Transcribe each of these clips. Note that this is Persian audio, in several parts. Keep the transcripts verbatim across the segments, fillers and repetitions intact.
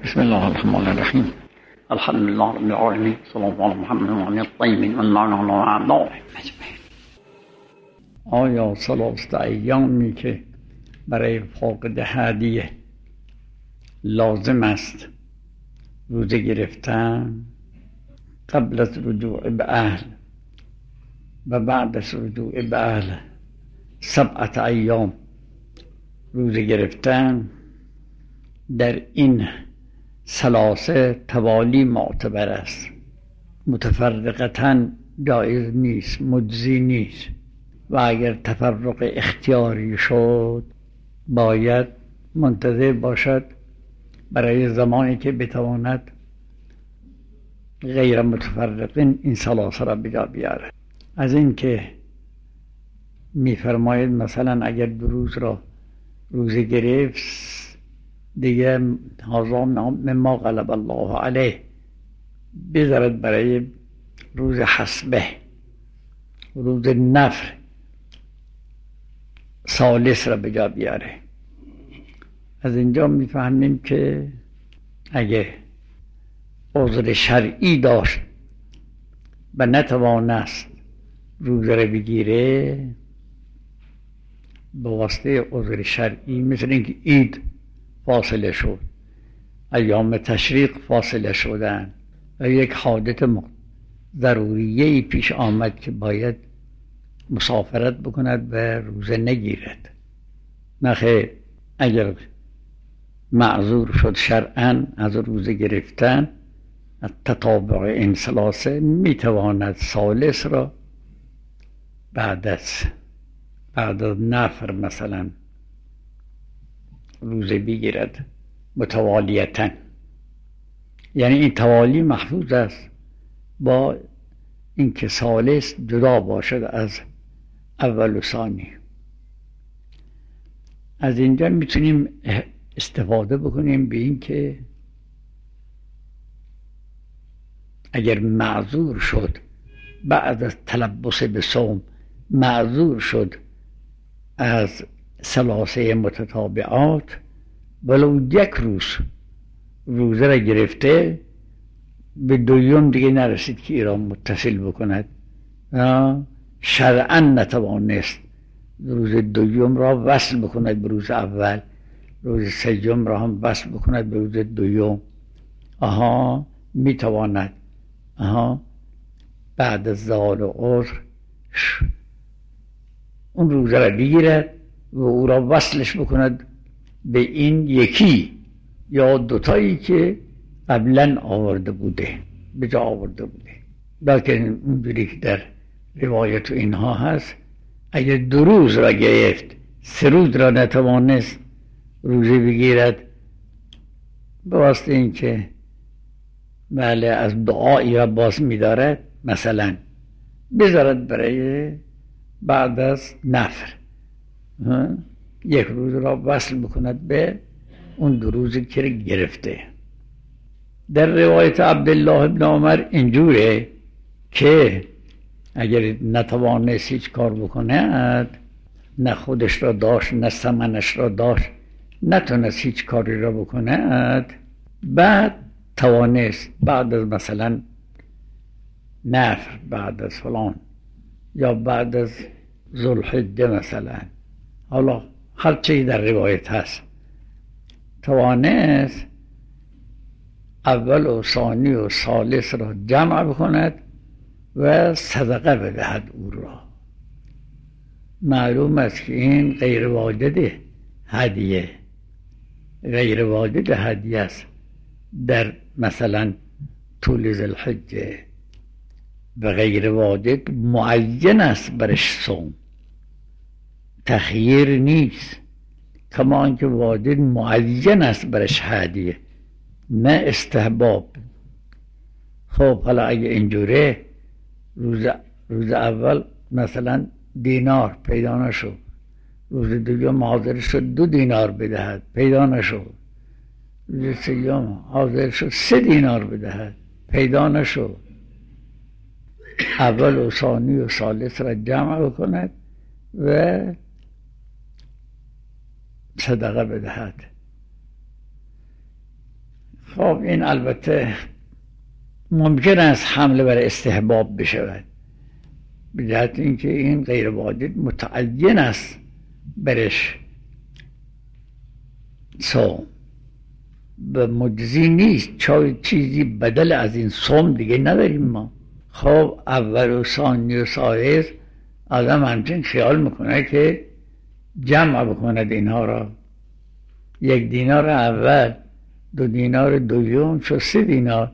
بسم الله الرحمن الرحیم. الحمد لله رب العالمین، صلی الله علی محمد و علی الطیبین و المعنى و اعضاء اجمعین. آیا ثلاثه ایامی که برای فاقد هدیه لازم است روزه گرفتن قبل از رجوع به اهل و بعد از رجوع به اهل سبعت ایام روزه گرفتن، در این ثلاثه توالی معتبر است، متفرقتاً جایز نیست، مجزی نیست و اگر تفرق اختیاری شد باید منتظر باشد برای زمانی که بتواند غیر متفرقین این ثلاثه را بجا بیاره. از این که میفرماید مثلا اگر دو روز را روزه گرفت دیگه هذا مما غلب الله علیه بذارد برای روز حسبه، روز نفر ثالث را بجا بیاره. از اینجا میفهمیم که اگه عذر شرعی داشت و نتوانست روزه را بگیره به واسطه عذر شرعی، مثل اینکه عید فاصله شد، ایام تشریق فاصله شدن و یک حادث ضروریه‌ای پیش آمد که باید مسافرت بکند و روزه نگیرد، نخیر اگر معذور شد شرعاً از روزه گرفتن از تتابع این ثلاثه میتواند ثالث را بعد از بعد از نفر مثلا روزه بگیرد متوالیتاً. یعنی این توالی محفوظ است با اینکه ثالث جدا باشد از اول و ثانی. از اینجا میتونیم استفاده بکنیم به این که اگر معذور شد بعد از تلبس به صوم، معذور شد از ثلاثه متتابعات، ولو یک روز روزه را گرفته به دویم دیگه نرسید که ایران متصل بکند، شرعاً نتوانست روز دویم را وصل بکند به روز اول، روز سوم را هم وصل بکند به روز دویم، آها میتواند آها بعد از زوال عذر اون روزه را بگیرد و او را وصلش بکند به این یکی یا دوتایی که قبلا آورده بوده، به جا آورده بوده. لیکن اونجوری که در روایت اینها هست اگر دو روز را گرفت سه روز را نتوانست روزه بگیرد به واسطه این که بله از دعایی را باز می‌دارد، مثلا بذارد برای بعد از نفر یک روز را وصل بکند به اون دو روزی که گرفته. در روایت عبدالله ابن عمر اینجوره که اگر نتوانست هیچ کار بکند، نه خودش را داشت نه ثمنش را داشت، نتونست هیچ کاری را بکند، بعد توانست بعد از مثلا نفر، بعد از فلان یا بعد از ذوالحجه مثلا، حالا هر چیزی در روایت هست، توانست اول و ثانی و ثالث را جمع بکند و صدقه بدهد او را. معلوم است که این غیر واجد هدیه، غیر واجد هدیه است در مثلا طول ذوالحجه و غیر واجد معین است برش صوم، تخییر نیست، کما آنکه واجد معین است برش هدیه نه استحباب. خب حالا اگه اینجوره روز روز اول مثلا دینار پیدا نشد، روز دوم حاضر شد دو دینار بدهد پیدا نشد، روز سوم حاضر شد سه دینار بدهد پیدا نشد، اول و ثانی و ثالث را جمع کند و صدقه بدهد. خب این البته ممکن است حمله بر استحباب بشود، به جهت اینکه این غیر واجد متعین است برش صوم و مجزی نیست، چون چیزی بدل از این صوم دیگه نداریم ما. خب اول و ثانی و ثالث آدم همچنین خیال میکنه که جمع بکند اینها را، یک دینار اول، دو دینار دوم شد سه دینار،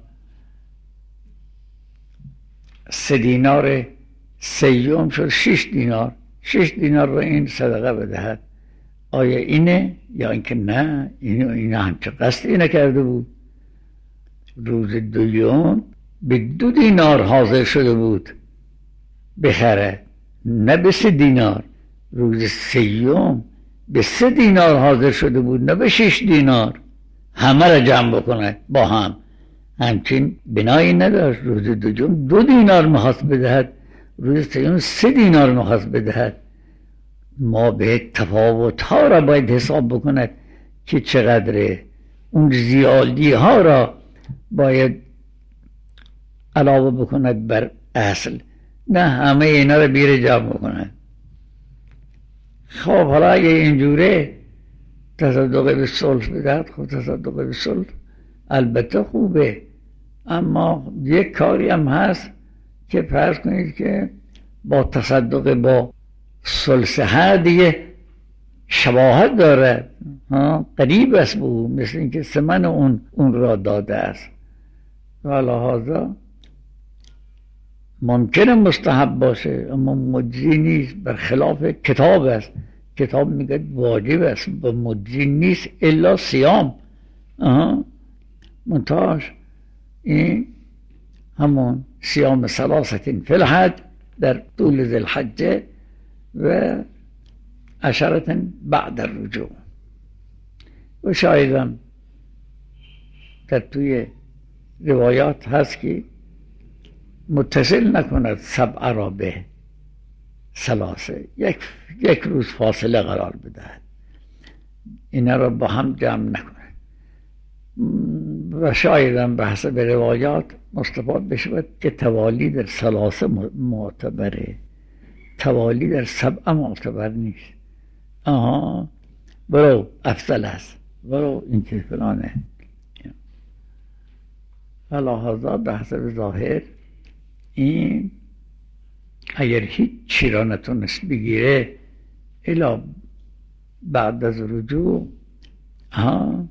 سه دینار سیوم شد شش دینار، شش دینار رو این صدقه بدهد. آیا اینه یا اینکه نه اینو این همچه قصدی نکرده بود؟ روز دوم به دو دینار حاضر شده بود بخره، نه به سه دینار. روز سیوم به سه دینار حاضر شده بود، نه به شش دینار. همه را جمع بکنه با هم، همچین بنایی نداشت. روز دوم دو دینار میخواست بدهد، روز سیوم سه دینار میخواست بدهد. ما به تفاوت ها را باید حساب بکند که چقدره، اون زیادی ها را باید علاوه بکند بر اصل، نه همه اینا را بیره جمع بکند. خب حالا اگه اینجوره تصدق به صلح بدهد، خب تصدق به صلح البته خوبه، اما یک کاری هم هست که فرض کنید که با تصدق با صلح دیگه شباهت داره، قریب است به او، مثل اینکه ثمن اون اون را داده است. و لحاظا ممکنه مستحب باشه اما مجزی نیست، برخلاف کتاب است. کتاب میگه واجب است و مجزی نیست الا صیام. منتهاش این همون صیام ثلاثة فی الحج در طول ذی الحجه و عشرة بعد الرجوع. و شایدم در توی روایات هست که متصل نکند سبعه را به ثلاثه، یک یک روز فاصله قرار بدهد، اینا را با هم جمع نکند. و شایدم به حسب روایات مستفاد بشود که توالی در ثلاثه معتبره، توالی در سبعه معتبر نیست. آها برو افضل است، برو این که فلانه. لحاظا به حسب ظاهر این اگر هیچ چی را نتونست بگیره الا بعد از رجوع، ها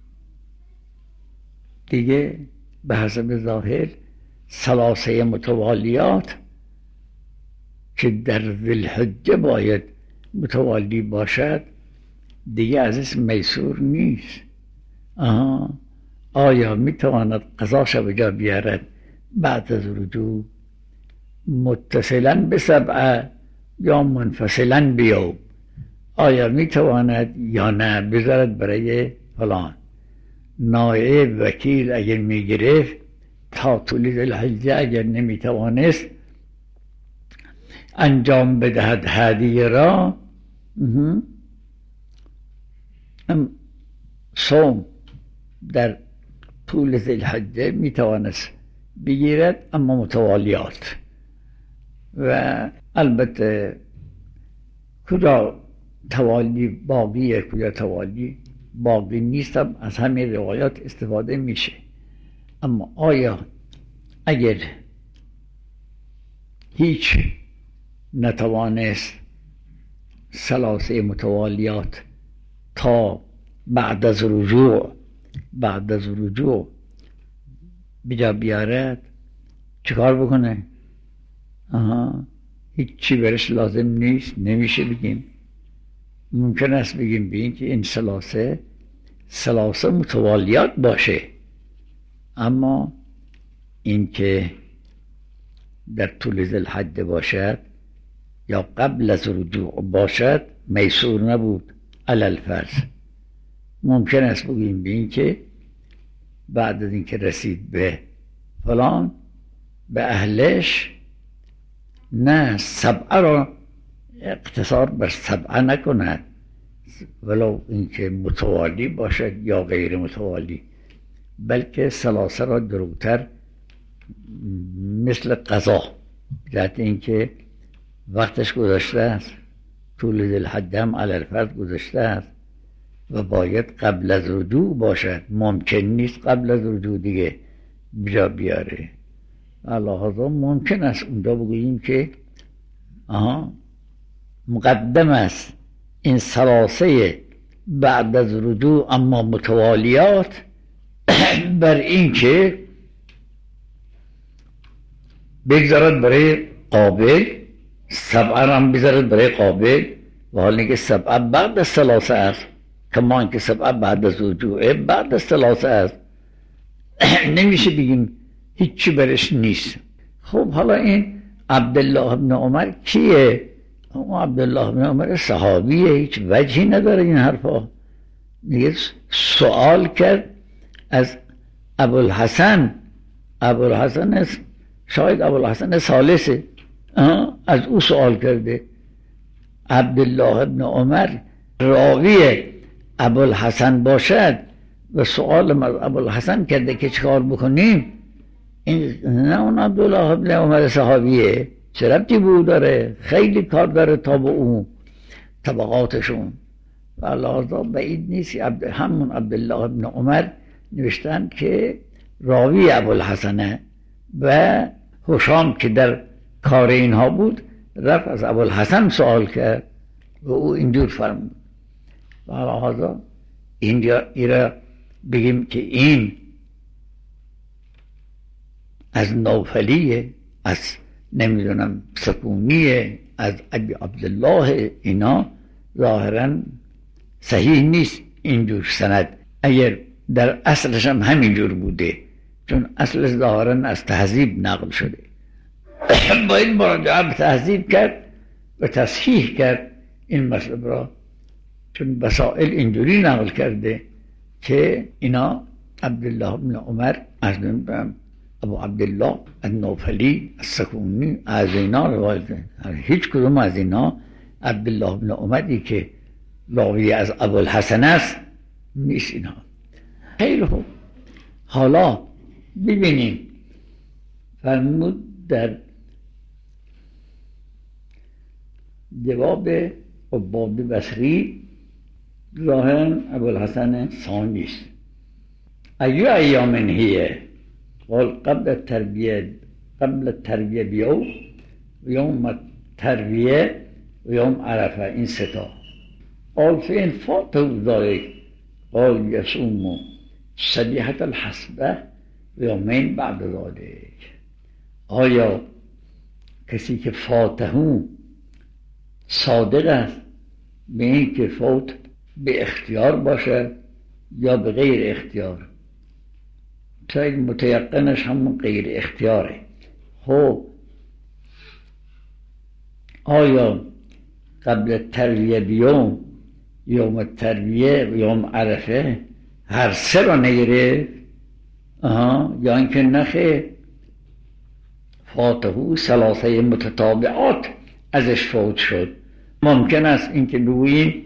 دیگه به حسب ظاهر ثلاثه متوالیات که در ذی الحجه باید متوالی باشد دیگه از اسم میسور نیست. آها آیا میتواند قضاش به جا بیارد بعد از رجوع متصلا به سبعه یا منفصلا به یوم؟ آیا میتواند یا نه بذارد برای فلان؟ نایب وکیل اگر میگرفت تا طول ذی الحجه اگر نمیتوانست انجام بدهد هدیه را، صوم در طول ذی الحجه میتوانست بگیرد اما متوالیات. و البته کجا توالی باقیه کجا توالی باقی نیستم، از همین روایات استفاده میشه. اما آیا اگر هیچ نتوانست ثلاثه متوالیات تا بعد از رجوع بعد از رجوع بجا بیارد چیکار بکنه؟ آها هیچ چی برش لازم نیست، نمیشه بگیم. ممکن است بگیم بگیم که این ثلاثه ثلاثه متوالیات باشه، اما این که در طول ذی الحجه باشد یا قبل از رجوع باشد میسور نبود. علی الفرض ممکن است بگیم بگیم که بعد از اینکه رسید به فلان به اهلش نه سبعه را اقتصار بر سبعه نکند، ولو اینکه متوالی باشد یا غیر متوالی، بلکه ثلاثه را دروغتر مثل قضا، جهت اینکه وقتش گذشته است، طول ذوالحجه هم علی الفرض گذشته است و باید قبل از رجوع باشد. ممکن نیست قبل از رجوع دیگه بجا بیاره. لحاظا ممکن است اونجا بگوییم که آها مقدم است این ثلاثه بعد از رجوع اما متوالیات بر این که بگذارد برای قابل، سبعه هم بگذارد برای قابل، و حالا که سبعه بعد از ثلاثه است، کما اینکه سبعه بعد از رجوعه بعد از ثلاثه است. نمیشه بگیم هیچی برش نیست. خب حالا این عبدالله بن عمر کیه؟ اما عبدالله بن عمر صحابیه، هیچ وجهی نداره این حرفا. میگه سوال کرد از ابوالحسن، ابوالحسن شاید ابوالحسن ثالثه، از او سوال کرده. عبدالله بن عمر راوی ابوالحسن باشد و سوال از ابوالحسن کرده که چیکار بکنیم، این نه اون عبدالله بن عمر صحابیه، چه ربطی به او داره؟ خیلی کار داره تا به اون طبقاتشون. و لحاظا بعید نیست همون عبدالله بن عمر نوشتن که راوی ابوالحسنه و هشام که در کار اینها بود رفت از ابوالحسن سوال کرد و او اینجور فرمود. و لحاظا اینجا ایرا بگیم که این از نوفلیه، از نمیدونم سکونیه، از ابی عبدالله، اینا ظاهرا صحیح نیست اینجور سند، اگر در اصلش هم همینجور بوده، چون اصلش ظاهرا از تهذیب نقل شده. باید مراجعه به تهذیب کرد و تصحیح کرد این مطلب را، چون بسائل اینجوری نقل کرده که اینا عبدالله بن عمر از نمیدونم ابو عبدالله النوفلی السکونی از اینا روایت، هیچ کدوم از اینا عبدالله بن عمری که راوی از ابوالحسن است نیست اینا. خیلی خوب، حالا ببینیم فرمود در جواب عباد بصری ظاهرا ابوالحسن ثانی است. ایو ایام هیه؟ قال قبل التربیه، قبل التربیه بیو و یوم التربیه و یوم عرفه، این ستا. قال فین فاته ذلك قال یصوم صبیحة الحسبه و یومین بعد ذلك. آیا کسی که فاتهو صادق است به این که فوت به اختیار باشه یا به غیر اختیار؟ شاید متیقنش همون غیر اختیاره. خب آیا قبل ترویه بیوم، یوم ترویه و یوم عرفه هر سه را نگیره؟ آها، یا اینکه نخه فاتهو ثلاثه متتابعات ازش فوت شد. ممکن است اینکه بگوییم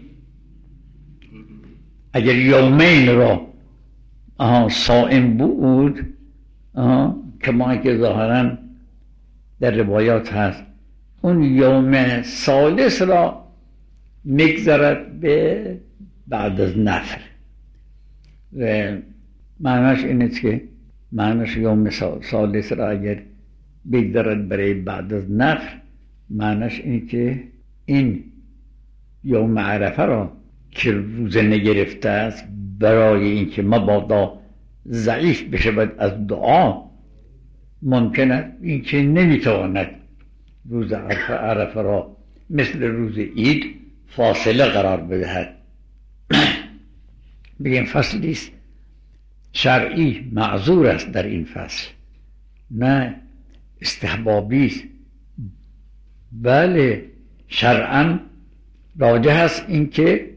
اگر یومین را آها صائم بود، آها کما که ظاهرا در روایات هست، اون یوم ثالث را میگذارد به بعد از نفر و معناش اینه که معناش یوم ثالث را اگر بگذارد برای بعد از نفر، معناش اینه که این یوم عرفه را که روزه نگرفته است برای اینکه مبادا ضعیف بشود از دعا، ممکن است اینکه نمیتواند روز عرفه, عرفه را مثل روز عید فاصله قرار بدهد. بگیم فصلی است شرعی، معذور است در این فصل، نه استحبابی است. بله شرعاً راجح است اینکه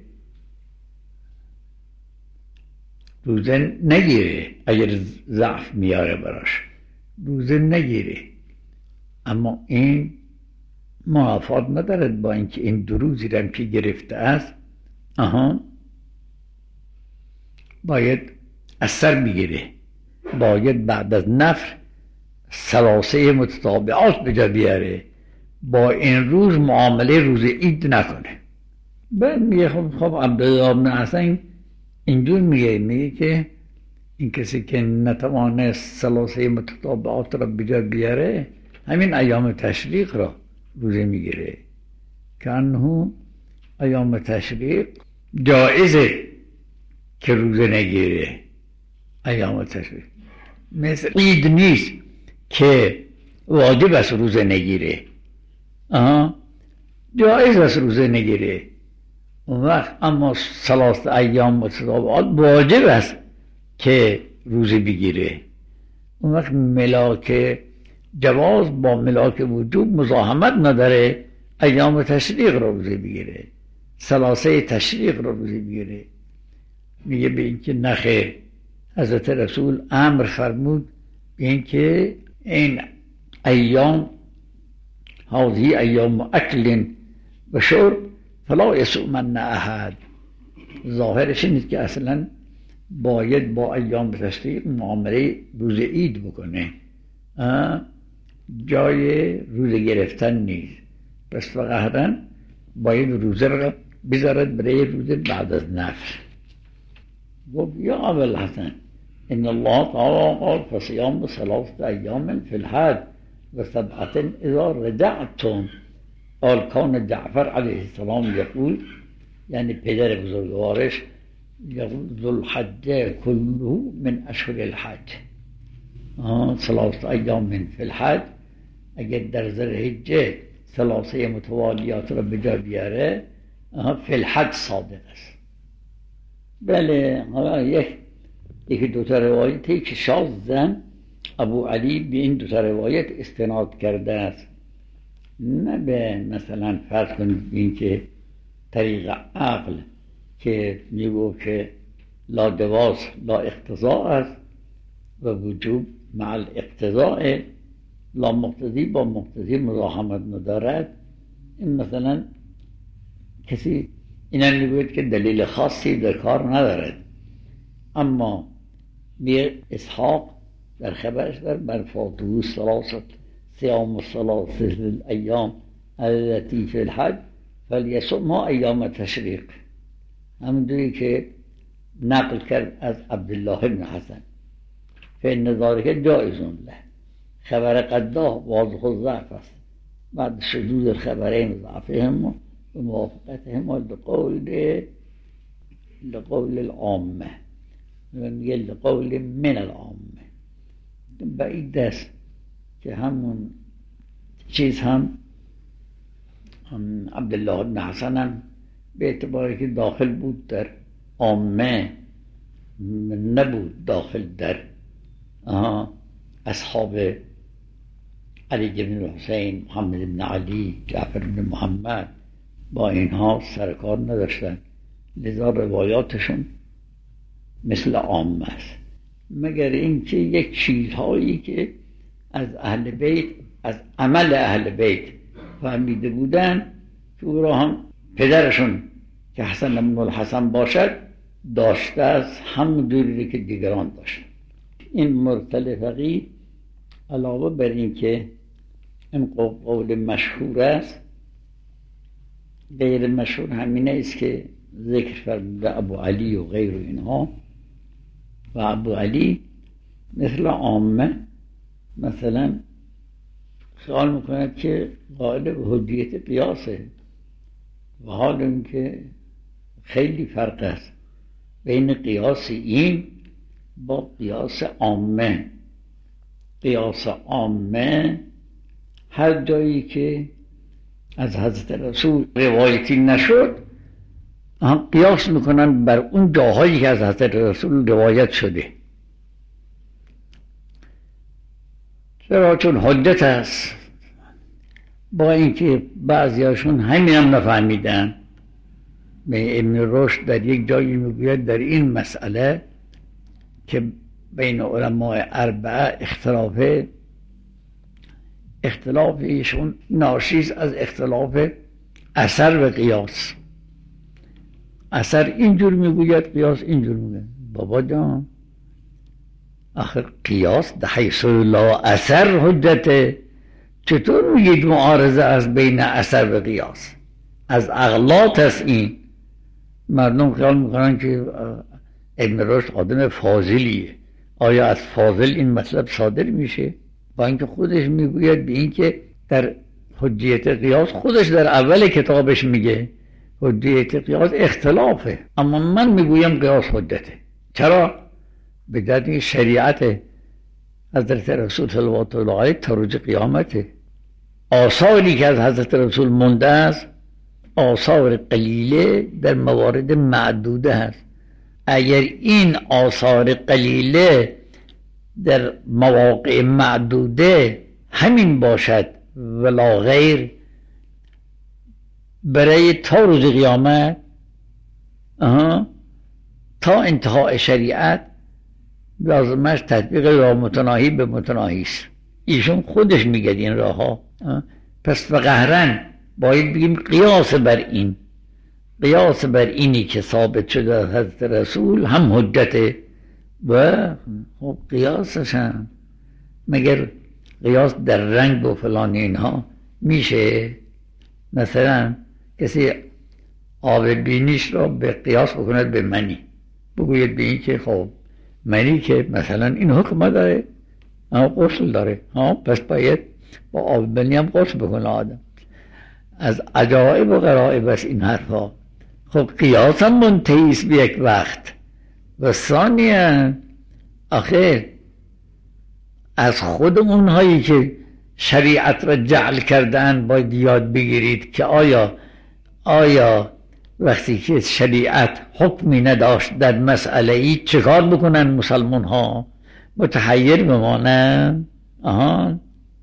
روزه نگیره، اگر ضعف میاره براش روزه نگیره، اما این موافقت ندارد با اینکه این دو روزی را که گرفته است آها باید از سر بگیره، باید بعد از نفر ثلاثه متتابعات به جا بیاره، با این روز معامله روز عید نکنه. بعد میگه خب خب عبدالله بن حسن اینجور میگه میگه که این کسی که نتوانه ثلاثه متتابعات را به جا بیاره همین ایام تشریق را روزه میگیره، که انه ایام تشریق جایزه که روزه نگیره. ایام تشریق مثل عید نیست که واجب است روزه نگیره، آها جایز است روزه نگیره. اون وقت اما ثلاثه ایام متتابعات واجب است که روزه بگیره. اون وقت ملاک جواز با ملاک وجوب مزاحمت نداره، ایام تشریق را روزه بگیره، ثلاثه تشریق را روزه بگیره. میگه به اینکه نخیر، حضرت رسول امر فرمود به اینکه این ایام هذه ایام اکل و شرب فلا یصومن احد. ظاهرش نیست که اصلا باید با ایام تشریق معامله روز عید بکنه، جای روزه گرفتن نیست. پس فقط باید روزه را بذارد برای روزه بعد از نفر. گفت یا ابوالحسن ان الله تعالی قال فصيام ثلاثه ایام فی الحج و سبعه اذا رجعتم. قال کان جعفر علیه السلام یقول، یعنی پدر بزرگوارش، یقول ذوالحجه كله من اشهر الحج. ثلاثه ایام فی الحج، اگر در ذوالحجه ثلاثه متوالیات را به جا بیاره فی الحج صادق است. بله، حالا یک یکی دوتا روایتی که شاذن ابو علی به این دوتا روایت استناد کرده است، نه به مثلا فرض کنید این که طریق عقل که میگو که لا جواز لا اقتضاء است و وجوب مع الاقتضاء، لا مقتضی با مقتضی مزاحمت ندارد. این مثلا کسی اینا میگوید که دلیل خاصی در کار ندارد، اما بیر اسحاق در خبرش در برفاته ثلاثه صيام الثلاثه الایام التي في الحج فلیصمها ایام تشریق، همونجوری که نقل کرد از عبدالله بن حسن. فإن ذلك جائز له. خبر قداه واضح الضعف است، بعد شذوذ الخبرين ضعفهم و موافقتهم لقول لقول العامه، میگه لقول من العامه. بعید است که همون چیز هم عبدالله بن حسن هم به اعتباری که داخل بود در عامه نبود داخل در اصحاب علی بن حسین، محمد بن علی، جعفر بن محمد، با اینها سرکار نداشتن، لذا روایاتشون مثل عامه است، مگر اینکه یک چیزهایی که از اهل بیت، از عمل اهل بیت فهمیده بودن که او را هم پدرشون که حسن بن الحسن باشد داشته است، همون دوری که دیگران داشت. این مرسل فقیه علاوه بر این که این قول مشهور است، غیر مشهور همینه است که ذکر فرموده ابو علی و غیر اینها. و ابو علی مثل عامه مثلا خیال میکند که قائل به حجیت قیاسه، و حال این که خیلی فرق است بین قیاس این با قیاس عامه. قیاس عامه هر جایی که از حضرت رسول روایتی نشد قیاس میکنن بر اون جاهایی که از حضرت رسول روایت شده، چرا؟ چون حجت است. با اینکه بعضیاشون همین هم نفهمیدن. به ابن رشد در یک جایی میگوید در این مسئله که بین علماء اربعه اختلاف اختلاف ایشون ناشی از اختلاف اثر و قیاس. اثر اینجور میگوید، قیاس اینجور میگوید. بابا جان آخر قیاس ده حیث لا اثر حجته. چطور میگید معارضه از بین اثر و قیاس؟ از اغلاط است این. مردم خیال میکنن که ابن رشد آدم فاضلیه. آیا از فاضل این مطلب صادر میشه؟ با اینکه خودش میگوید به این که در حجیت قیاس، خودش در اول کتابش میگه حجیت قیاس اختلافه، اما من میگویم قیاس حجته. چرا؟ به دلیل شریعت حضرت رسول صلی الله علیه تا روز قیامته. آثاری که از حضرت رسول مونده است آثار قلیله در موارد معدوده هست. اگر این آثار قلیله در مواقع معدوده همین باشد ولا غیر، برای تا روز قیامت آها تا انتهای شریعت لازمش تطبیق راه متناهی به متناهی است. ایشون خودش میگه این راه ها. پس فقهرن باید بگیم قیاس بر این، قیاس بر اینی که ثابت شده از حضرت رسول هم حجته. و خب قیاسش هم مگر قیاس در رنگ و فلان اینها میشه؟ مثلا کسی آب بینیش را به قیاس بکند به منی، بگوید به این که خب منی که مثلا این حکم داره اما غسل داره، ها پس باید با آب منی هم غسل بکنه آدم. از عجایب و غرایب است این حرفا. خب قیاس هم منتهی است به یک وقت. و ثانیاً آخر از خود اونهایی که شریعت را جعل کردن باید یاد بگیرید که آیا آیا وقتی که شریعت حکمی نداشت در مسئله ای چه کار بکنن مسلمان ها؟ متحیر بمانن؟ آها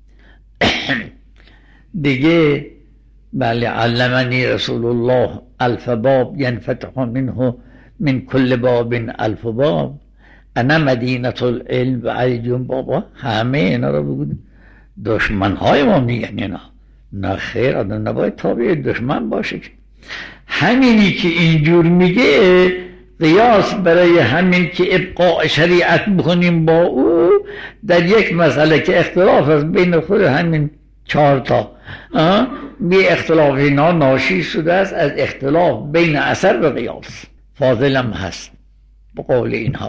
دیگه بله علمنی رسول الله الف باب ینفتح منه من کل باب الف باب انا مدینه العلم و علیجون بابا. همه اینا رو بگو دشمن های ما میگن اینا. نه خیر، آدم نباید تابع دشمن باشه. همینی که اینجور میگه قیاس برای همین که ابقاء شریعت بکنیم با او در یک مسئله که اختلاف است بین خود همین چهار تا، بی اختلاف اینا ناشی شده است از اختلاف بین اثر و قیاس. فاضلم هست به قول اینها.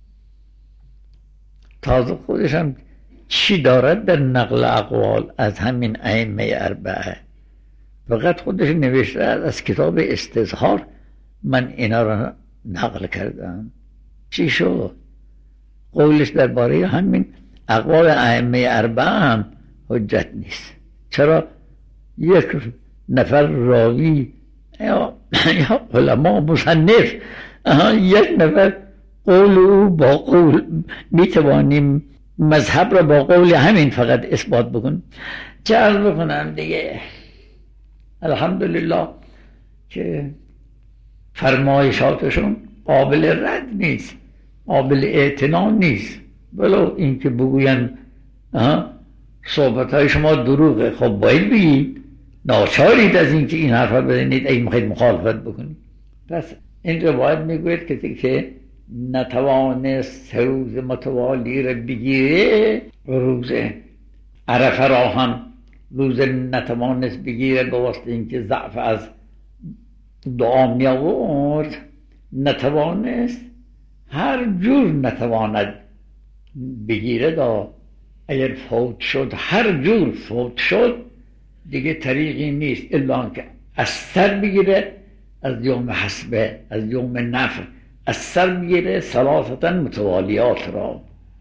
تازه خودش هم چی دارد در نقل اقوال از همین ائمه اربعه؟ فقط خودش نوشته از کتاب استظهار من اینا را نقل کردم. چی شد؟ قولش درباره همین اقوال ائمه اربعه هم حجت نیست. چرا؟ یک نفر راوی یا یا علما مصنف یک نفر قول او با قول میتوانیم مذهب را با قول همین فقط اثبات بکنیم. چه عرض بکنم دیگه، الحمدلله که فرمایشاتشون قابل رد نیست، قابل اعتنا نیست. ولو این که بگوین صحبت های شما دروغه، خب باید بگید، ناچارید از این که این حرفا بزنید اگه میخواید مخالفت بکنید. پس این روایت میگوید کسی که نتوانست سه روز متوالی را بگیره، روز عرفه را هم روز نتوانست بگیره به واسطه اینکه ضعف از دعا می آورد، نتوانست، هر جور نتواند بگیره دا اگر فوت شد، هر جور فوت شد دیگه طریقی نیست الا که از سر بگیره، از یوم حسبه، از یوم نفر از سر بگیره ثلاثتا متوالیات را.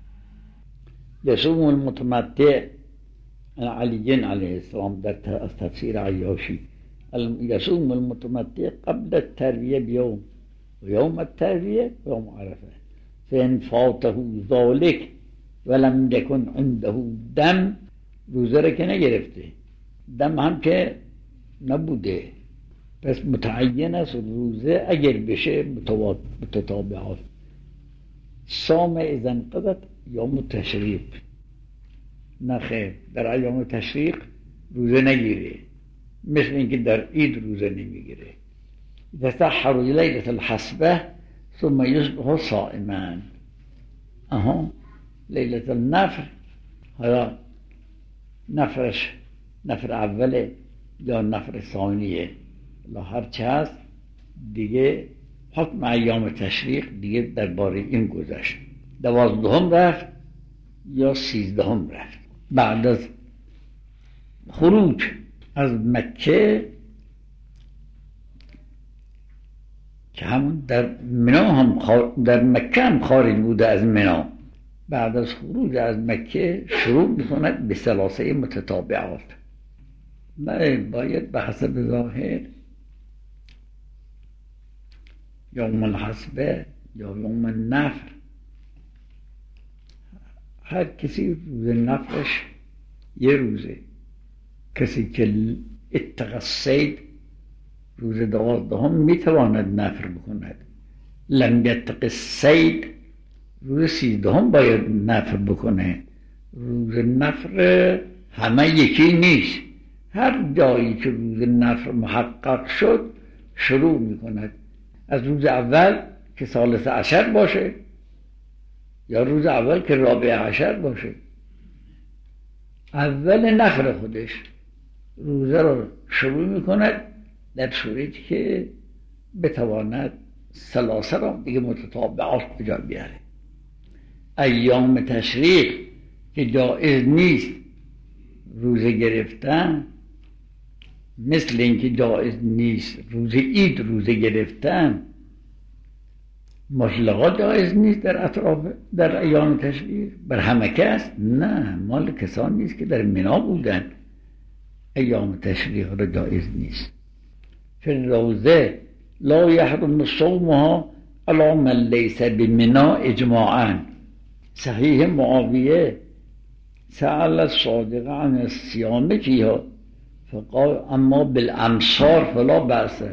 یصوم المتمتع علی علیه السلام در تفسیر عیاشی، یصوم المتمتع قبل الترویه بیوم و یوم الترویه و یوم عرفه فان فاته ذلک ولم یکن عنده دم، روزه را که نگرفته، دم هم که نبوده، پس متعین است روزه اگر بشه متتابعات. صام اذا انقضت یوم تشریق، نخیر در ایام تشریق روزه نگیره، مثل اینکه در عید روزه نمیگیره. تسحر لیلة الحسبه ثم یصبح صائما. اها لیلت النفر، حالا نفرش نفر اوله یا نفر ثانیه، هر چه هست دیگه حکم ایام تشریق دیگه درباره این گذشت. دوازدهم رفت یا سیزدهم رفت. بعد از خروج از مکه که همون در منا هم در مکه هم خارج بوده از منا، بعد از خروج از مکه شروع میکند به ثلاثه متتابعات. باید به حسب ظاهر یوم الحسبه یا یوم النفر، هر کسی روز نفرش یه روزه. کسی که اتقى الصید روز دوازدهم میتواند نفر بکند، لم یتق الصید روز سیزدهم باید نفر بکنه. روز نفر همه یکی نیست، هر جایی که روز نفر محقق شد شروع میکند از روز اول که ثالث عشر باشه یا روز اول که رابع عشر باشه، اول نفر خودش روزه رو شروع میکند، در صورتی که بتواند ثلاثه را دیگه متتابعات بجا بیاره. ایام تشریق که جایز نیست روزه گرفتن، مثل اینکه جایز نیست روزه عید روزه گرفتن، مطلقا جایز نیست در اطراف در ایام تشریق بر همه کس، نه، مال کسان نیست که در منا بودن. ایام تشریق را جایز نیست. فی روزه لا یحرم صومها علی من لیس بمنا اجماعا. صحیح معاویه سأل الصادق عن الصيام فيها فقال اما بالامصار فلا بأس.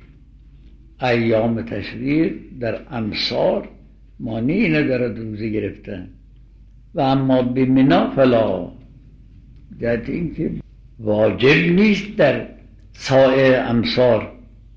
ایام تشریق در امصار مانعی ندارد روزه گرفتن، و اما بمنا فلا، جهت اینکه واجب نیست در سایر امصار.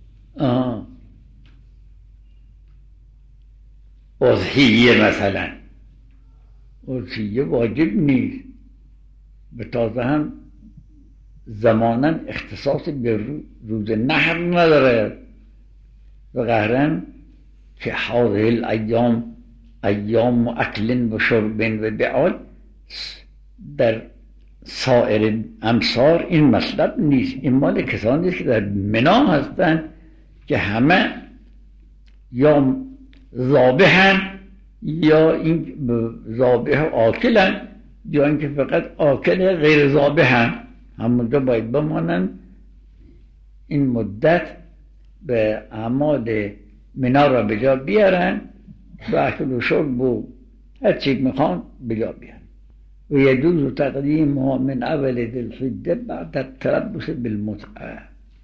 اضحیه مثلا، اضحیه واجب نیست، به تازه هم زمانا اختصاص به روز نحر نداره، و قهرن که هذه الایام ایام اکل و شرب و بعال، در سایر امصار این مطلب نیست. این مال کسانی است که در منا هستند که همه یا ذابحن یا این ذابح آکلن یا اینکه فقط آکل غیر ذابحن، همونجا باید بمانن این مدت به اعمال منا را به جا بیارن و اکل و شرب و هر چی میخوان به جا بیارن. و یجوز تقدیمها من اول ذی الحجه بعد التربص بالمتعه.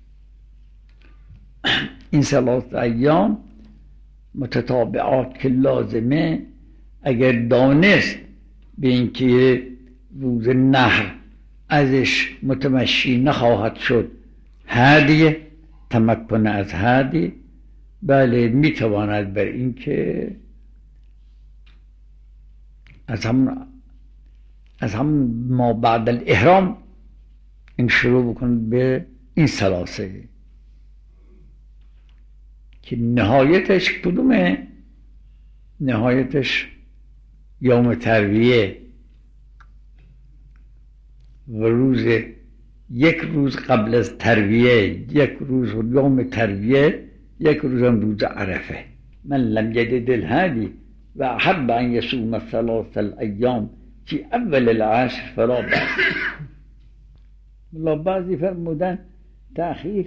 این ثلاث ایام متتابعات که لازمه، اگر دانست به اینکه روز نحر ازش متمشی نخواهد شد، هدیه تمکن از هدی، بله میتواند بر اینکه از هم از هم ما بعد الاحرام این شروع بکن به این ثلاثه که نهایتش کدومه؟ نهایتش یوم ترویه و روز یک روز قبل از ترویه، یک روز یوم ترویه، یک روز هم روز عرفه. من لم یجد الهادی و احب ان یصوم ثلاث الایام فی اول العشر فلا بأس. ملا بعضی فرمودن تأخیر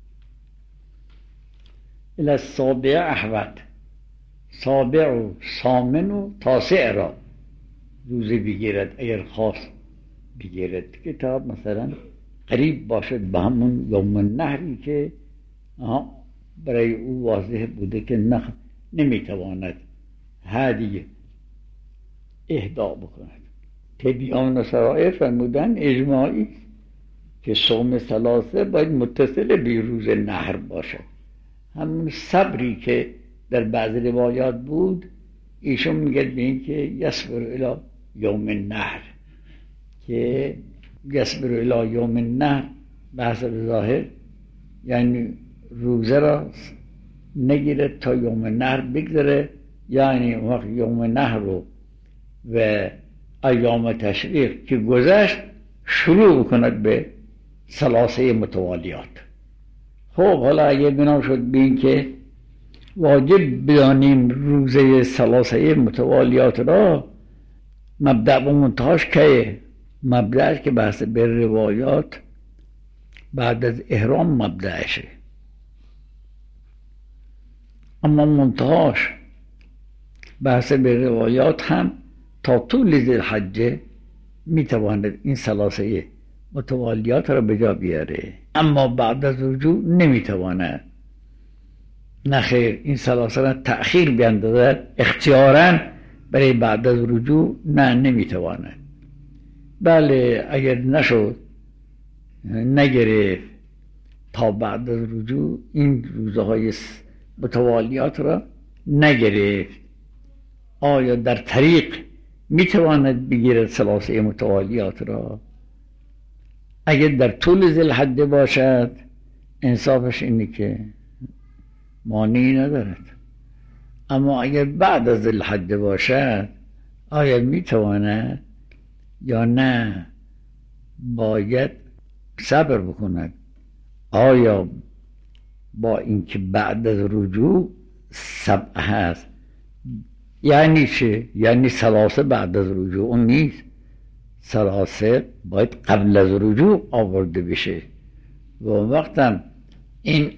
الى السابع احوط، سابع و ثامن و تاسع را روزه بگیرد اگر خواست بگیرد، کتاب مثلا قریب باشد به همون یوم النحری که برای او واضح بوده که نخ نمیتواند هدیه اهدا بکند. تبیان سرائر فرمودن اجماعی که صوم ثلاثه باید متصل به روز نحر باشد. همون صبری که در بعض روایات بود، ایشون میگه به این که یصبر الی یوم النحر که یصبر الی یوم النحر به حسب ظاهر یعنی روزه را نگیره تا یوم النحر بگذره، یعنی وقت یوم النحر رو و ایام تشریق که گذشت شروع کند به ثلاثه متوالیات. خب حالا اگه بنا شد بین که واجب بدانیم روزه ثلاثه متوالیات را، مبدأ و منتهاش که مبدأش که بحث به روایات بعد از احرام مبدأشه، اما منتهاش بحث به روایات هم تا طول ذوالحجه میتواند این ثلاثه متوالیات را به جا بیاره، اما بعد از رجوع نمیتواند. نخیر، این ثلاثه را تأخیر بیندازد اختیاراً برای بعد از رجوع، نه نمیتواند. بله اگر نشد نگرفت تا بعد از رجوع این روزه های متوالیات را نگرفت، آیا در طریق میتواند بگیرد ثلاثه متوالیات را؟ اگر در طول ذوالحجه باشد انصافش اینه که مانعی ندارد، اما اگر بعد از ذوالحجه باشد آیا میتواند یا نه باید صبر بکند؟ آیا با اینکه بعد از رجوع سبعه هست یعنی چه؟ یعنی ثلاثه بعد از رجوع اون نیست، ثلاثه باید قبل از رجوع آورده بشه و وقتا این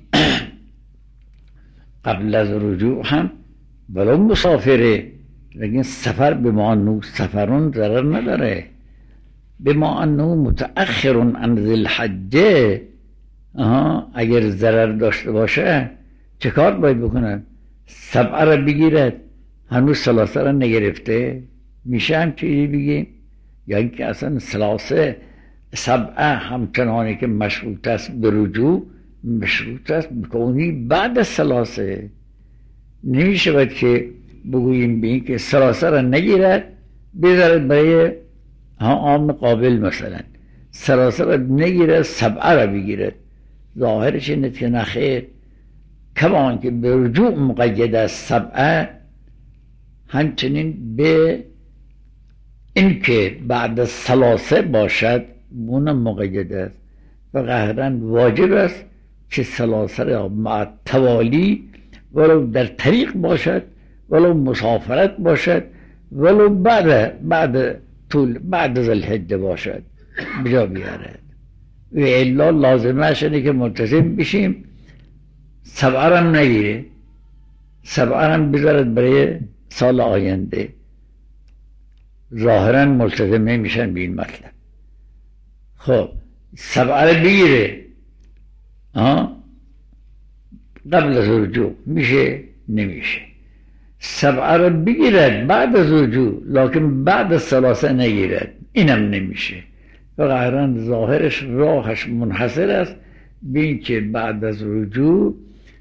قبل از رجوع هم ولو مسافره، لیکن سفر به ما انو سفرون ضرر نداره، به ما انو متأخرون عن ذوالحجه. آها اگر ضرر داشته باشه چه کار باید بکنن؟ سبعه را بگیرد، هنوز ثلاثه را نگرفته، میشه هم چیزی بگیم؟ یا اینکه اصلا ثلاثه سبعه همچنانی که مشروط است به رجوع مشروط است بکنی بعد از ثلاثه. نمیشه باید که بگوییم به این که ثلاثه را نگیرد بذارد برای عام قابل، مثلا ثلاثه را نگیرد سبعه را بگیرد، ظاهرش اینه که نخیر، کمان که به رجوع مقید است سبعه، همچنین به این که بعد از ثلاثه باشد اونم مقید است و قهرن واجب است که ثلاثه را مع توالی ولو در طریق باشد ولو مسافرت باشد ولو بعد بعد طول بعد از الحجه باشد بجا بیارد و الا لازمه اینه که ملتزم بشیم سبعه را نگیره، سبعه را بذارد برای سال آینده. ظاهرا ملتزم نمیشن به این مطلب. خب سبعه را بگیره آه؟ قبل از رجوع میشه؟ نمیشه. سبعه را بگیرد بعد از رجوع لکن بعد از ثلاثه نگیرد، اینم نمیشه. و قهران ظاهرش راهش منحصر است به این که بعد از رجوع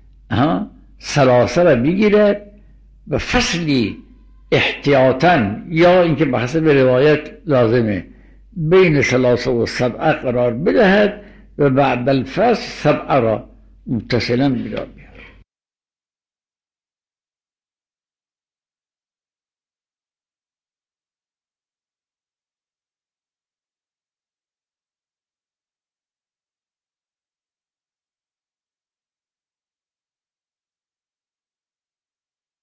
ثلاثه را بگیرد و فصلی احتیاطاً یا اینکه بحث به روایت لازمه بین ثلاثه و سبعه قرار بدهد و بعد الفصل سبعه را متصلا بیاد.